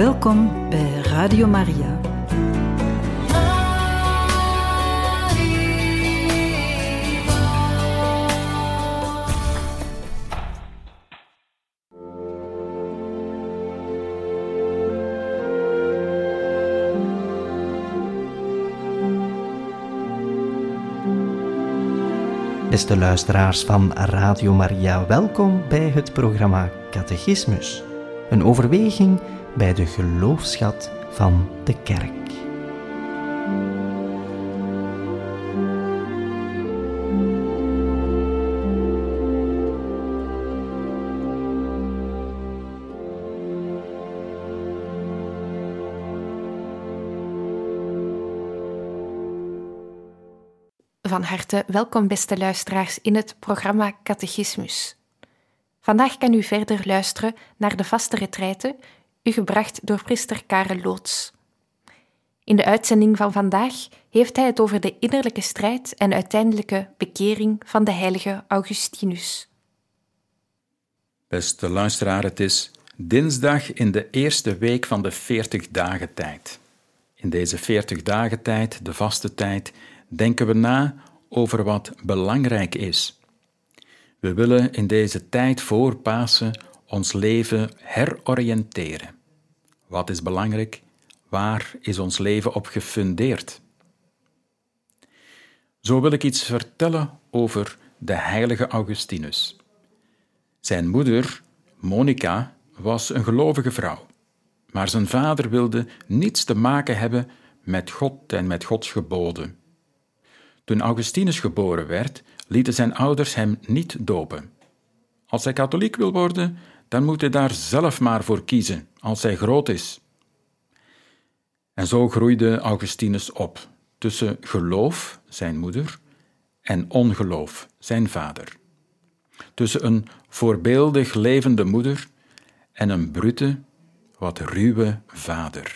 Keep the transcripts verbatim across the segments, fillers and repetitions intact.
Welkom bij Radio Maria. Beste luisteraars van Radio Maria, welkom bij het programma Catechismus. Een overweging bij de geloofsschat van de Kerk. Van harte welkom, beste luisteraars, in het programma Catechismus. Vandaag kan u verder luisteren naar de vaste retraite, u gebracht door priester Karel Loots. In de uitzending van vandaag heeft hij het over de innerlijke strijd en uiteindelijke bekering van de heilige Augustinus. Beste luisteraar, het is dinsdag in de eerste week van de veertig dagen tijd. In deze veertig dagen tijd, de vaste tijd, denken we na over wat belangrijk is. We willen in deze tijd voor Pasen ons leven heroriënteren. Wat is belangrijk? Waar is ons leven op gefundeerd? Zo wil ik iets vertellen over de heilige Augustinus. Zijn moeder, Monica, was een gelovige vrouw, maar zijn vader wilde niets te maken hebben met God en met Gods geboden. Toen Augustinus geboren werd, lieten zijn ouders hem niet dopen. Als hij katholiek wil worden, dan moet hij daar zelf maar voor kiezen, als hij groot is. En zo groeide Augustinus op, tussen geloof, zijn moeder, en ongeloof, zijn vader. Tussen een voorbeeldig levende moeder en een brute, wat ruwe vader.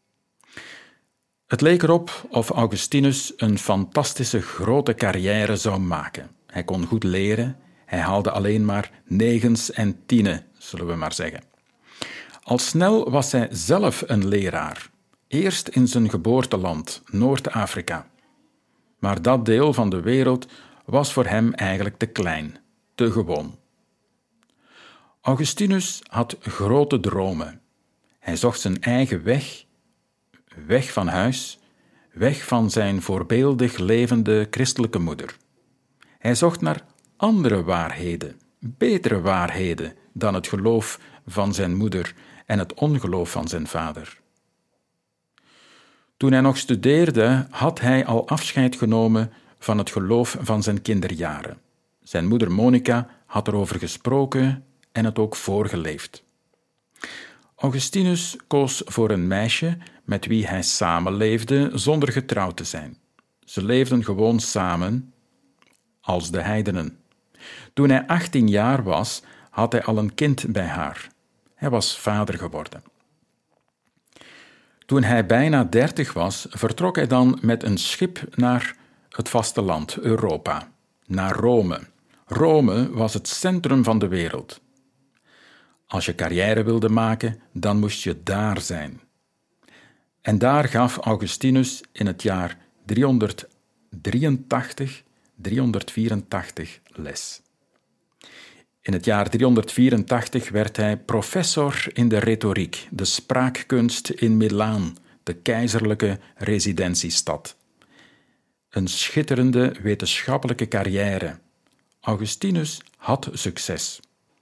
Het leek erop of Augustinus een fantastische grote carrière zou maken. Hij kon goed leren, hij haalde alleen maar negens en tienen, zullen we maar zeggen. Al snel was hij zelf een leraar, eerst in zijn geboorteland, Noord-Afrika. Maar dat deel van de wereld was voor hem eigenlijk te klein, te gewoon. Augustinus had grote dromen. Hij zocht zijn eigen weg, weg van huis, weg van zijn voorbeeldig levende christelijke moeder. Hij zocht naar andere waarheden, betere waarheden dan het geloof van zijn moeder en het ongeloof van zijn vader. Toen hij nog studeerde, had hij al afscheid genomen van het geloof van zijn kinderjaren. Zijn moeder Monica had erover gesproken en het ook voorgeleefd. Augustinus koos voor een meisje met wie hij samenleefde zonder getrouwd te zijn. Ze leefden gewoon samen als de heidenen. Toen hij achttien jaar was, had hij al een kind bij haar. Hij was vader geworden. Toen hij bijna dertig was, vertrok hij dan met een schip naar het vasteland, Europa, naar Rome. Rome was het centrum van de wereld. Als je carrière wilde maken, dan moest je daar zijn. En daar gaf Augustinus in het jaar driehonderddrieëntachtig, driehonderdvierentachtig les. In het jaar driehonderdvierentachtig werd hij professor in de retoriek, de spraakkunst in Milaan, de keizerlijke residentiestad. Een schitterende wetenschappelijke carrière. Augustinus had succes.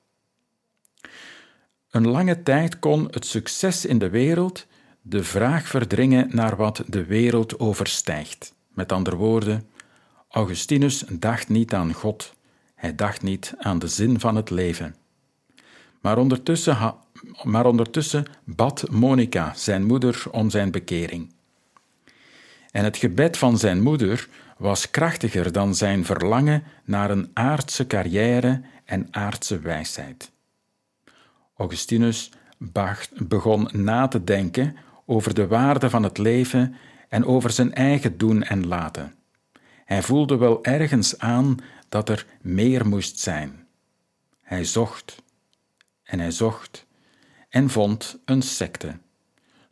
Een lange tijd kon het succes in de wereld de vraag verdringen naar wat de wereld overstijgt. Met andere woorden, Augustinus dacht niet aan God, hij dacht niet aan de zin van het leven. Maar ondertussen, ha- maar ondertussen bad Monica, zijn moeder, om zijn bekering. En het gebed van zijn moeder was krachtiger dan zijn verlangen naar een aardse carrière en aardse wijsheid. Augustinus begon na te denken over de waarde van het leven en over zijn eigen doen en laten. Hij voelde wel ergens aan dat er meer moest zijn. Hij zocht en hij zocht en vond een secte,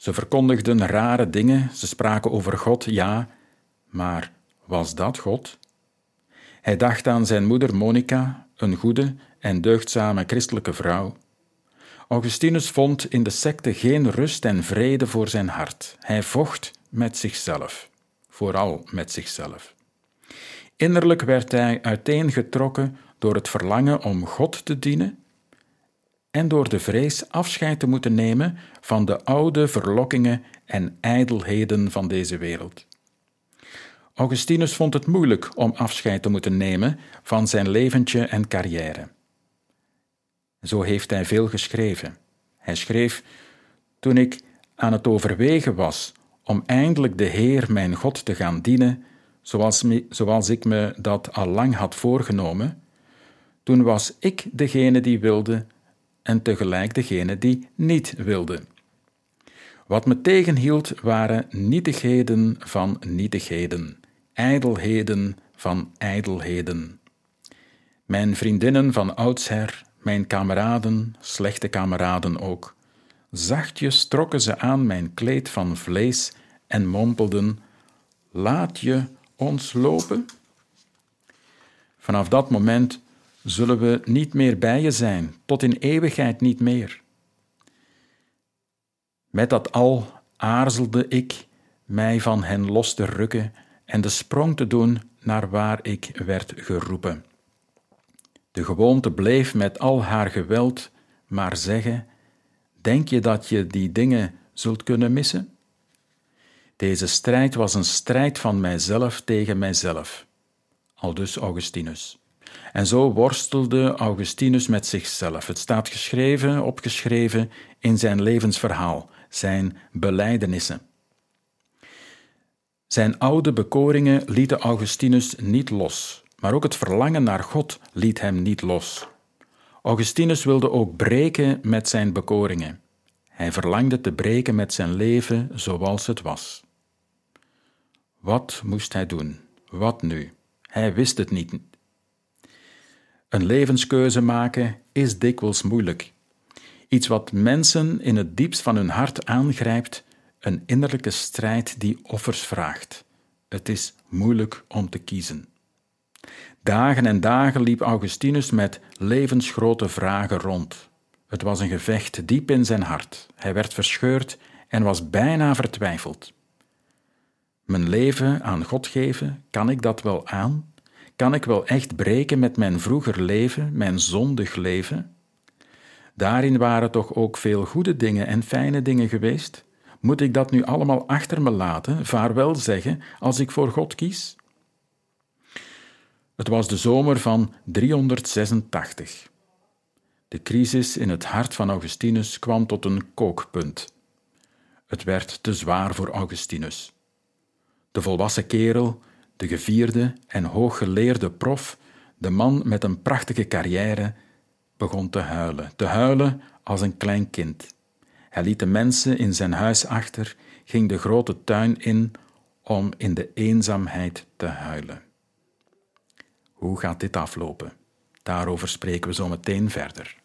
Ze verkondigden rare dingen, ze spraken over God, ja, maar was dat God? Hij dacht aan zijn moeder Monica, een goede en deugdzame christelijke vrouw. Augustinus vond in de secte geen rust en vrede voor zijn hart. Hij vocht met zichzelf, vooral met zichzelf. Innerlijk werd hij uiteengetrokken door het verlangen om God te dienen en door de vrees afscheid te moeten nemen van de oude verlokkingen en ijdelheden van deze wereld. Augustinus vond het moeilijk om afscheid te moeten nemen van zijn leventje en carrière. Zo heeft hij veel geschreven. Hij schreef: toen ik aan het overwegen was om eindelijk de Heer mijn God te gaan dienen, zoals, me, zoals ik me dat al lang had voorgenomen, toen was ik degene die wilde en tegelijk degene die niet wilde. Wat me tegenhield waren nietigheden van nietigheden, ijdelheden van ijdelheden. Mijn vriendinnen van oudsher, mijn kameraden, slechte kameraden ook, zachtjes trokken ze aan mijn kleed van vlees en mompelden: laat je ons lopen? Vanaf dat moment zullen we niet meer bij je zijn, tot in eeuwigheid niet meer. Met dat al aarzelde ik mij van hen los te rukken en de sprong te doen naar waar ik werd geroepen. De gewoonte bleef met al haar geweld maar zeggen: denk je dat je die dingen zult kunnen missen? Deze strijd was een strijd van mijzelf tegen mijzelf, aldus Augustinus. En zo worstelde Augustinus met zichzelf. Het staat geschreven, opgeschreven in zijn levensverhaal, zijn belijdenissen. Zijn oude bekoringen lieten Augustinus niet los, maar ook het verlangen naar God liet hem niet los. Augustinus wilde ook breken met zijn bekoringen. Hij verlangde te breken met zijn leven zoals het was. Wat moest hij doen? Wat nu? Hij wist het niet. Een levenskeuze maken is dikwijls moeilijk. Iets wat mensen in het diepst van hun hart aangrijpt, een innerlijke strijd die offers vraagt. Het is moeilijk om te kiezen. Dagen en dagen liep Augustinus met levensgrote vragen rond. Het was een gevecht diep in zijn hart. Hij werd verscheurd en was bijna vertwijfeld. Mijn leven aan God geven, kan ik dat wel aan? Kan ik wel echt breken met mijn vroeger leven, mijn zondig leven? Daarin waren toch ook veel goede dingen en fijne dingen geweest? Moet ik dat nu allemaal achter me laten, vaarwel zeggen, als ik voor God kies? Het was de zomer van driehonderdzesentachtig. De crisis in het hart van Augustinus kwam tot een kookpunt. Het werd te zwaar voor Augustinus. De volwassen kerel, de gevierde en hooggeleerde prof, de man met een prachtige carrière, begon te huilen. Te huilen als een klein kind. Hij liet de mensen in zijn huis achter, ging de grote tuin in om in de eenzaamheid te huilen. Hoe gaat dit aflopen? Daarover spreken we zo meteen verder.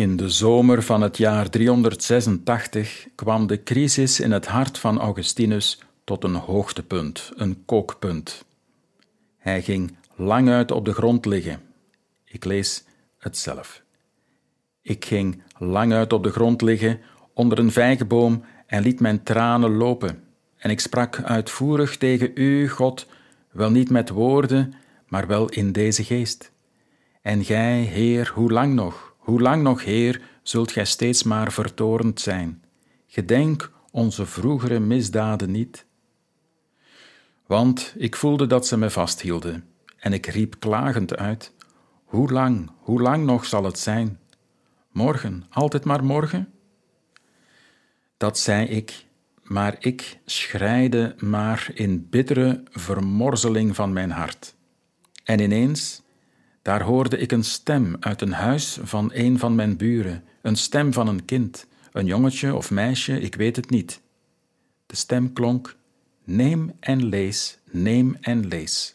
In de zomer van het jaar driehonderdzesentachtig kwam de crisis in het hart van Augustinus tot een hoogtepunt, een kookpunt. Hij ging lang uit op de grond liggen. Ik lees het zelf. Ik ging lang uit op de grond liggen onder een vijgenboom en liet mijn tranen lopen. En ik sprak uitvoerig tegen u, God, wel niet met woorden, maar wel in deze geest. En gij, Heer, hoe lang nog, hoe lang nog, Heer, zult gij steeds maar vertoornd zijn? Gedenk onze vroegere misdaden niet. Want ik voelde dat ze me vasthielden, en ik riep klagend uit, hoe lang, hoe lang nog zal het zijn? Morgen, altijd maar morgen? Dat zei ik, maar ik schreide maar in bittere vermorzeling van mijn hart. En ineens, daar hoorde ik een stem uit een huis van een van mijn buren, een stem van een kind, een jongetje of meisje, ik weet het niet. De stem klonk, neem en lees, neem en lees.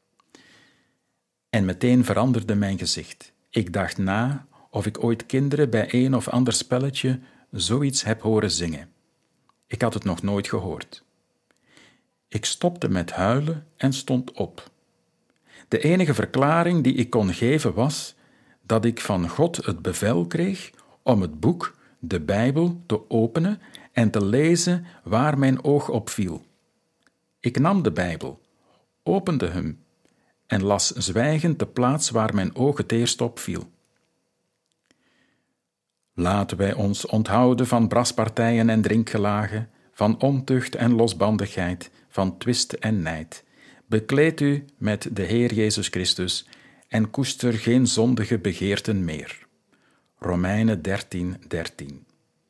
En meteen veranderde mijn gezicht. Ik dacht na of ik ooit kinderen bij een of ander spelletje zoiets heb horen zingen. Ik had het nog nooit gehoord. Ik stopte met huilen en stond op. De enige verklaring die ik kon geven was dat ik van God het bevel kreeg om het boek, de Bijbel, te openen en te lezen waar mijn oog op viel. Ik nam de Bijbel, opende hem en las zwijgend de plaats waar mijn oog het eerst opviel. Laten wij ons onthouden van braspartijen en drinkgelagen, van ontucht en losbandigheid, van twist en nijd. Bekleed u met de Heer Jezus Christus en koester geen zondige begeerten meer. Romeinen dertien, dertien.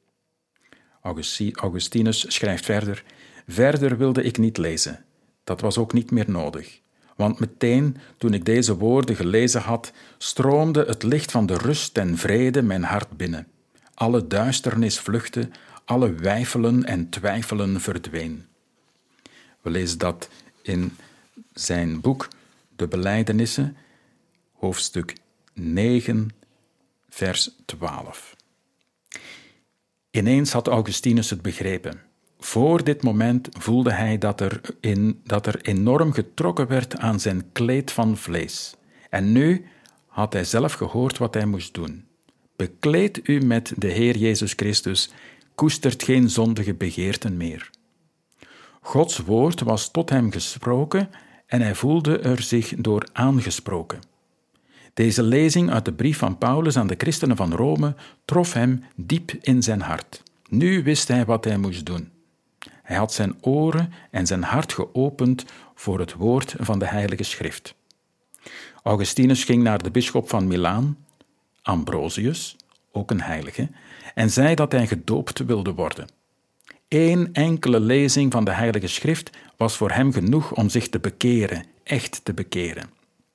Augustinus schrijft verder, verder wilde ik niet lezen. Dat was ook niet meer nodig. Want meteen, toen ik deze woorden gelezen had, stroomde het licht van de rust en vrede mijn hart binnen. Alle duisternis vluchtte, alle weifelen en twijfelen verdween. We lezen dat in zijn boek De Belijdenissen, hoofdstuk negen, vers twaalf. Ineens had Augustinus het begrepen. Voor dit moment voelde hij dat er, in, dat er enorm getrokken werd aan zijn kleed van vlees. En nu had hij zelf gehoord wat hij moest doen. Bekleed u met de Heer Jezus Christus, koestert geen zondige begeerten meer. Gods woord was tot hem gesproken en hij voelde er zich door aangesproken. Deze lezing uit de brief van Paulus aan de christenen van Rome trof hem diep in zijn hart. Nu wist hij wat hij moest doen. Hij had zijn oren en zijn hart geopend voor het woord van de Heilige Schrift. Augustinus ging naar de bisschop van Milaan, Ambrosius, ook een heilige, en zei dat hij gedoopt wilde worden. Eén enkele lezing van de Heilige Schrift was voor hem genoeg om zich te bekeren, echt te bekeren.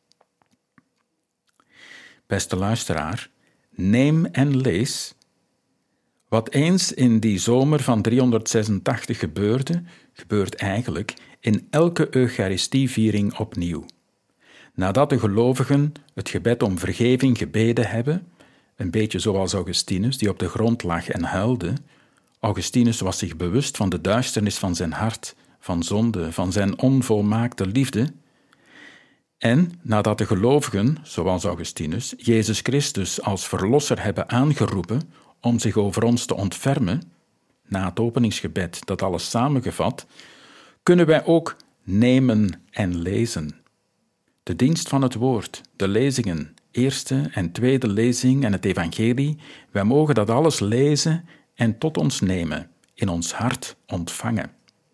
Beste luisteraar, neem en lees. Wat eens in die zomer van driehonderdzesentachtig gebeurde, gebeurt eigenlijk in elke Eucharistieviering opnieuw. Nadat de gelovigen het gebed om vergeving gebeden hebben, een beetje zoals Augustinus, die op de grond lag en huilde, Augustinus was zich bewust van de duisternis van zijn hart, van zonde, van zijn onvolmaakte liefde. En nadat de gelovigen, zoals Augustinus, Jezus Christus als verlosser hebben aangeroepen om zich over ons te ontfermen, na het openingsgebed dat alles samengevat, kunnen wij ook nemen en lezen. De dienst van het woord, de lezingen, eerste en tweede lezing en het evangelie, wij mogen dat alles lezen en tot ons nemen, in ons hart ontvangen.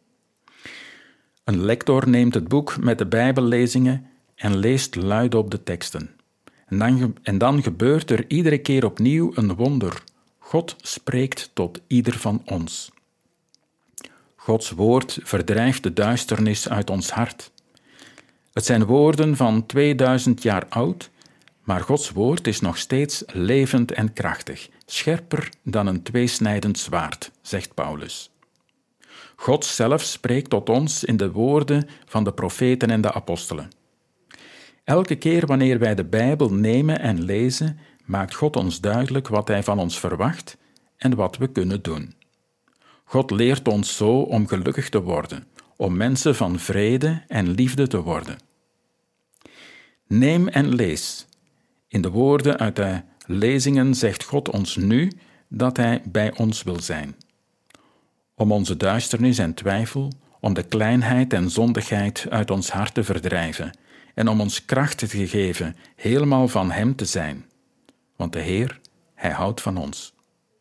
Een lector neemt het boek met de Bijbellezingen en leest luidop de teksten. En dan, en dan gebeurt er iedere keer opnieuw een wonder. God spreekt tot ieder van ons. Gods woord verdrijft de duisternis uit ons hart. Het zijn woorden van tweeduizend jaar oud, maar Gods woord is nog steeds levend en krachtig, scherper dan een tweesnijdend zwaard, zegt Paulus. God zelf spreekt tot ons in de woorden van de profeten en de apostelen. Elke keer wanneer wij de Bijbel nemen en lezen, maakt God ons duidelijk wat Hij van ons verwacht en wat we kunnen doen. God leert ons zo om gelukkig te worden, om mensen van vrede en liefde te worden. Neem en lees. In de woorden uit de lezingen zegt God ons nu dat Hij bij ons wil zijn. Om onze duisternis en twijfel, om de kleinheid en zondigheid uit ons hart te verdrijven en om ons kracht te geven helemaal van Hem te zijn. Want de Heer, Hij houdt van ons.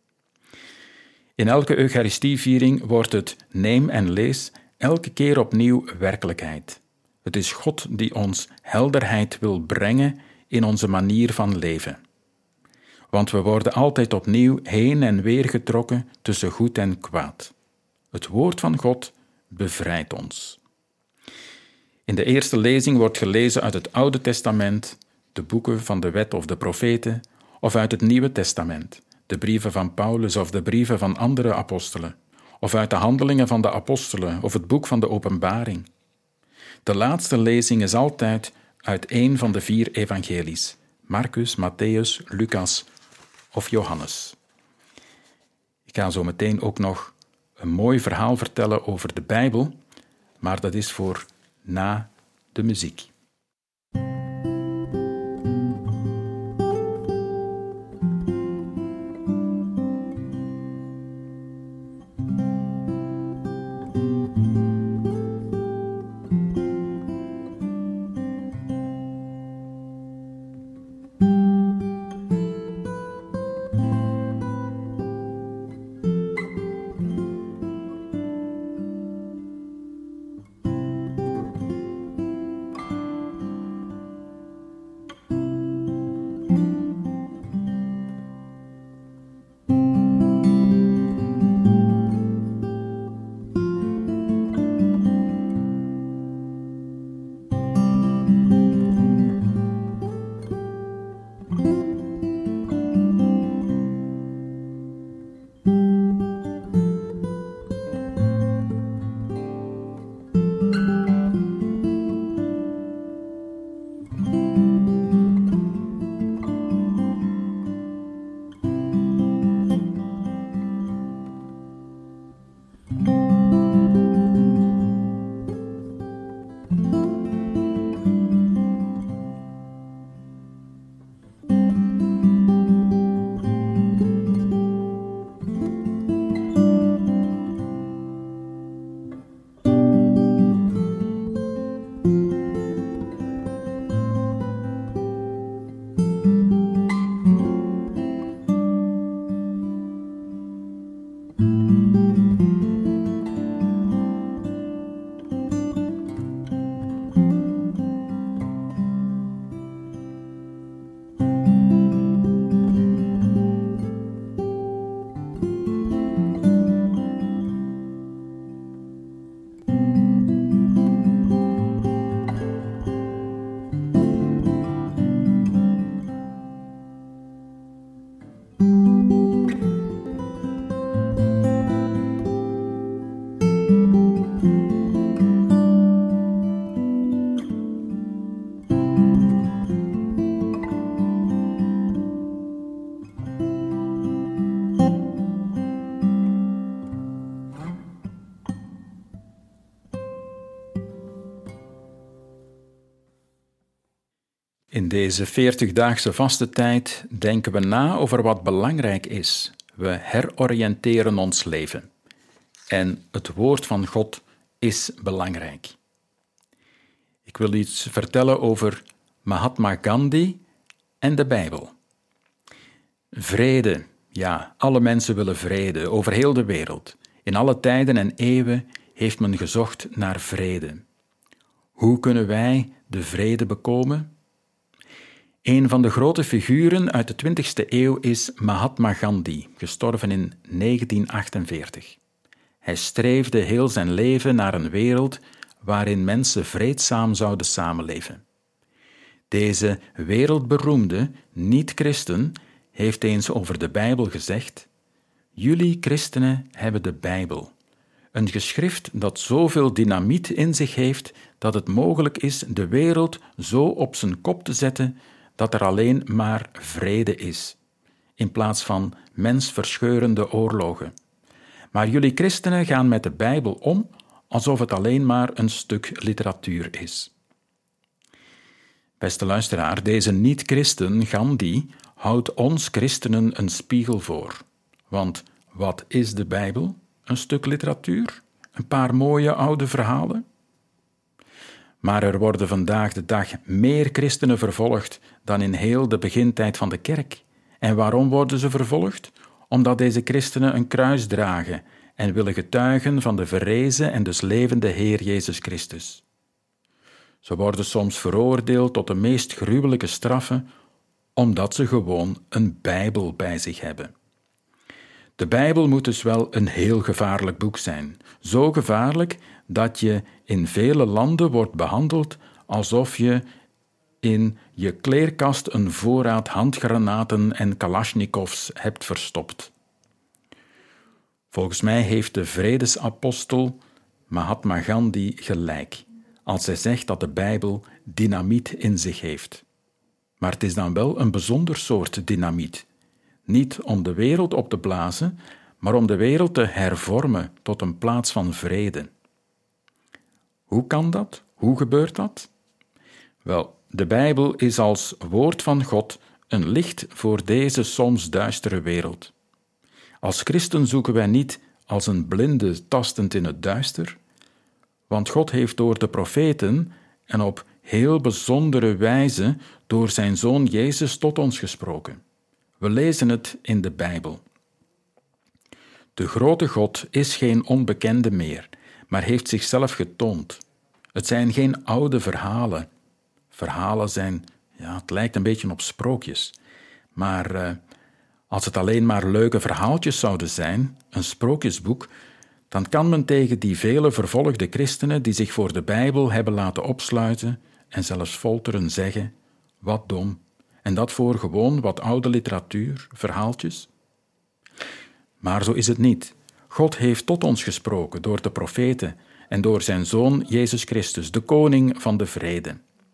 In elke Eucharistieviering wordt het neem en lees elke keer opnieuw werkelijkheid. Het is God die ons helderheid wil brengen in onze manier van leven. Want we worden altijd opnieuw heen en weer getrokken tussen goed en kwaad. Het woord van God bevrijdt ons. In de eerste lezing wordt gelezen uit het Oude Testament, de boeken van de Wet of de Profeten, of uit het Nieuwe Testament, de brieven van Paulus of de brieven van andere apostelen, of uit de Handelingen van de Apostelen of het boek van de Openbaring. De laatste lezing is altijd uit een van de vier evangelies, Marcus, Matthäus, Lucas of Johannes. Ik ga zo meteen ook nog een mooi verhaal vertellen over de Bijbel, maar dat is voor na de muziek. In deze veertigdaagse vastentijd denken we na over wat belangrijk is. We heroriënteren ons leven. En het woord van God is belangrijk. Ik wil iets vertellen over Mahatma Gandhi en de Bijbel. Vrede, ja, alle mensen willen vrede over heel de wereld. In alle tijden en eeuwen heeft men gezocht naar vrede. Hoe kunnen wij de vrede bekomen? Een van de grote figuren uit de twintigste eeuw is Mahatma Gandhi, gestorven in negentien achtenveertig. Hij streefde heel zijn leven naar een wereld waarin mensen vreedzaam zouden samenleven. Deze wereldberoemde niet-christen heeft eens over de Bijbel gezegd: jullie christenen hebben de Bijbel, een geschrift dat zoveel dynamiet in zich heeft dat het mogelijk is de wereld zo op zijn kop te zetten dat er alleen maar vrede is, in plaats van mensverscheurende oorlogen. Maar jullie christenen gaan met de Bijbel om alsof het alleen maar een stuk literatuur is. Beste luisteraar, deze niet-christen, Gandhi, houdt ons christenen een spiegel voor. Want wat is de Bijbel? Een stuk literatuur? Een paar mooie oude verhalen? Maar er worden vandaag de dag meer christenen vervolgd dan in heel de begintijd van de kerk. En waarom worden ze vervolgd? Omdat deze christenen een kruis dragen en willen getuigen van de verrezen en dus levende Heer Jezus Christus. Ze worden soms veroordeeld tot de meest gruwelijke straffen, omdat ze gewoon een Bijbel bij zich hebben. De Bijbel moet dus wel een heel gevaarlijk boek zijn. Zo gevaarlijk dat je in vele landen wordt behandeld alsof je in je kleerkast een voorraad handgranaten en kalasjnikovs hebt verstopt. Volgens mij heeft de vredesapostel Mahatma Gandhi gelijk als hij zegt dat de Bijbel dynamiet in zich heeft. Maar het is dan wel een bijzonder soort dynamiet. Niet om de wereld op te blazen, maar om de wereld te hervormen tot een plaats van vrede. Hoe kan dat? Hoe gebeurt dat? Wel, de Bijbel is als woord van God een licht voor deze soms duistere wereld. Als christen zoeken wij niet als een blinde tastend in het duister, want God heeft door de profeten en op heel bijzondere wijze door zijn Zoon Jezus tot ons gesproken. We lezen het in de Bijbel. De grote God is geen onbekende meer, maar heeft zichzelf getoond. Het zijn geen oude verhalen. Verhalen zijn, ja, het lijkt een beetje op sprookjes. Maar uh, als het alleen maar leuke verhaaltjes zouden zijn, een sprookjesboek, dan kan men tegen die vele vervolgde christenen die zich voor de Bijbel hebben laten opsluiten en zelfs folteren zeggen, wat dom, en dat voor gewoon wat oude literatuur, verhaaltjes. Maar zo is het niet. God heeft tot ons gesproken door de profeten en door zijn Zoon Jezus Christus, de koning van de vrede.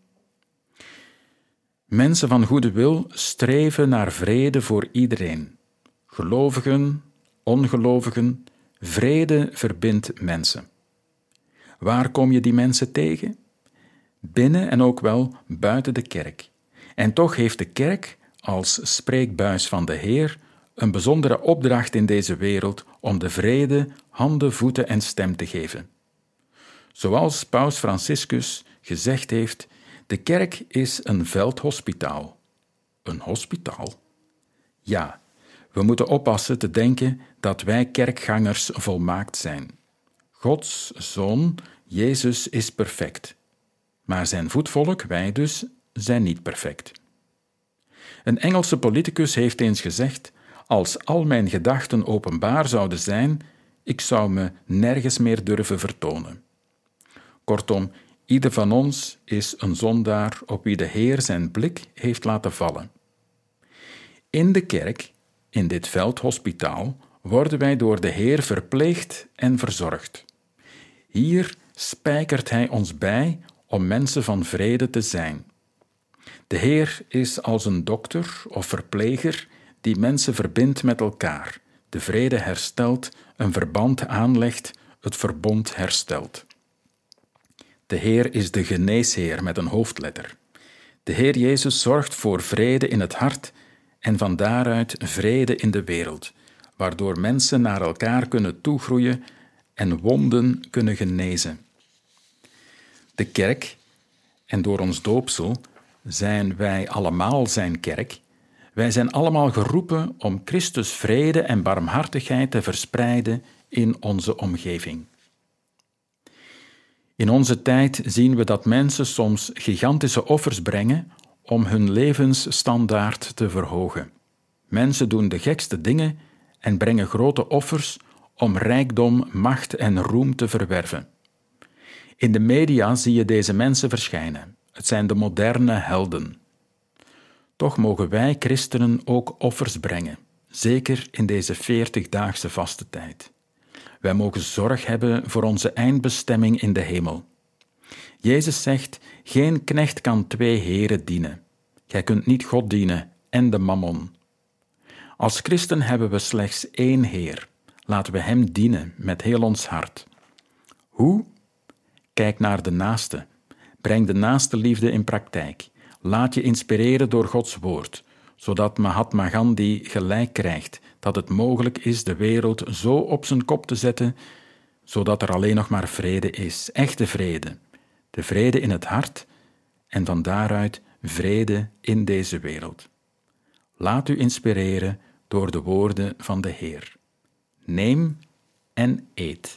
Mensen van goede wil streven naar vrede voor iedereen. Gelovigen, ongelovigen, vrede verbindt mensen. Waar kom je die mensen tegen? Binnen en ook wel buiten de kerk. En toch heeft de kerk als spreekbuis van de Heer een bijzondere opdracht in deze wereld om de vrede handen, voeten en stem te geven. Zoals Paus Franciscus gezegd heeft, de kerk is een veldhospitaal. Een hospitaal? Ja, we moeten oppassen te denken dat wij kerkgangers volmaakt zijn. Gods Zoon, Jezus, is perfect. Maar zijn voetvolk, wij dus, zijn niet perfect. Een Engelse politicus heeft eens gezegd, als al mijn gedachten openbaar zouden zijn, ik zou me nergens meer durven vertonen. Kortom, ieder van ons is een zondaar op wie de Heer zijn blik heeft laten vallen. In de kerk, in dit veldhospitaal, worden wij door de Heer verpleegd en verzorgd. Hier spijkert Hij ons bij om mensen van vrede te zijn. De Heer is als een dokter of verpleger die mensen verbindt met elkaar, de vrede herstelt, een verband aanlegt, het verbond herstelt. De Heer is de geneesheer met een hoofdletter. De Heer Jezus zorgt voor vrede in het hart en van daaruit vrede in de wereld, waardoor mensen naar elkaar kunnen toegroeien en wonden kunnen genezen. De kerk, en door ons doopsel zijn wij allemaal zijn kerk, wij zijn allemaal geroepen om Christus vrede en barmhartigheid te verspreiden in onze omgeving. In onze tijd zien we dat mensen soms gigantische offers brengen om hun levensstandaard te verhogen. Mensen doen de gekste dingen en brengen grote offers om rijkdom, macht en roem te verwerven. In de media zie je deze mensen verschijnen. Het zijn de moderne helden. Toch mogen wij christenen ook offers brengen, zeker in deze veertigdaagse vastentijd. Wij mogen zorg hebben voor onze eindbestemming in de hemel. Jezus zegt, geen knecht kan twee heren dienen. Gij kunt niet God dienen en de mammon. Als christen hebben we slechts één Heer. Laten we Hem dienen met heel ons hart. Hoe? Kijk naar de naaste. Breng de naaste liefde in praktijk. Laat je inspireren door Gods woord, zodat Mahatma Gandhi gelijk krijgt dat het mogelijk is de wereld zo op zijn kop te zetten, zodat er alleen nog maar vrede is, echte vrede. De vrede in het hart en van daaruit vrede in deze wereld. Laat u inspireren door de woorden van de Heer. Neem en eet.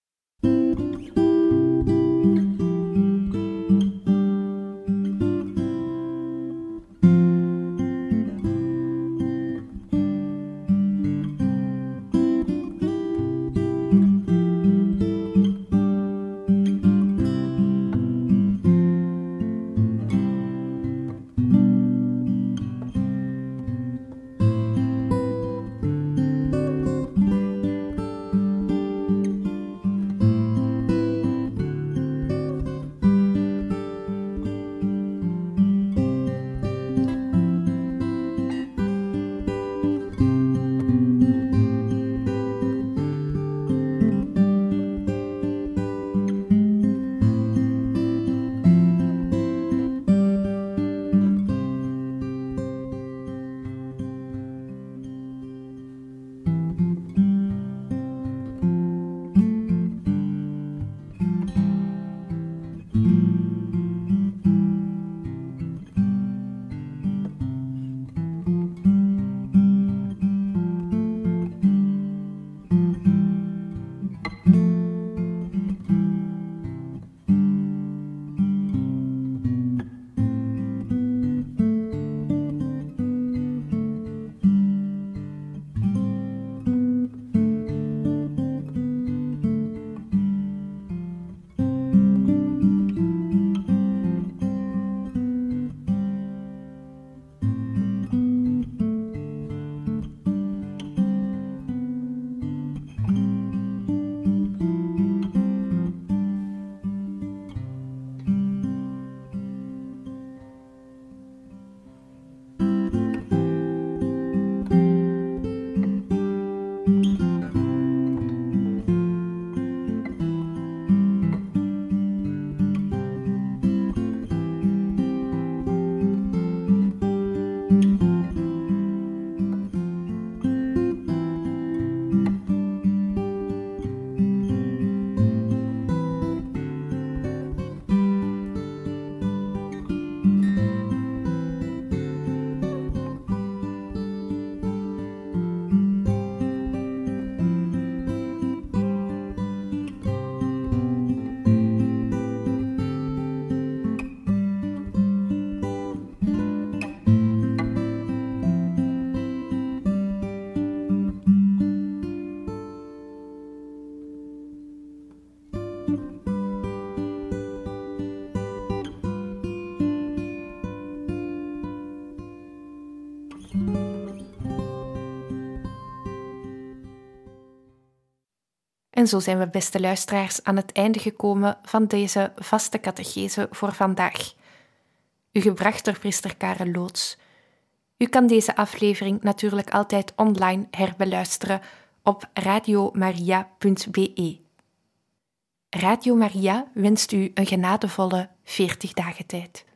En zo zijn we, beste luisteraars, aan het einde gekomen van deze vaste catechese voor vandaag. U gebracht door priester Karel Loots. U kan deze aflevering natuurlijk altijd online herbeluisteren op radiomaria punt b e. Radio Maria wenst u een genadevolle veertig dagen tijd.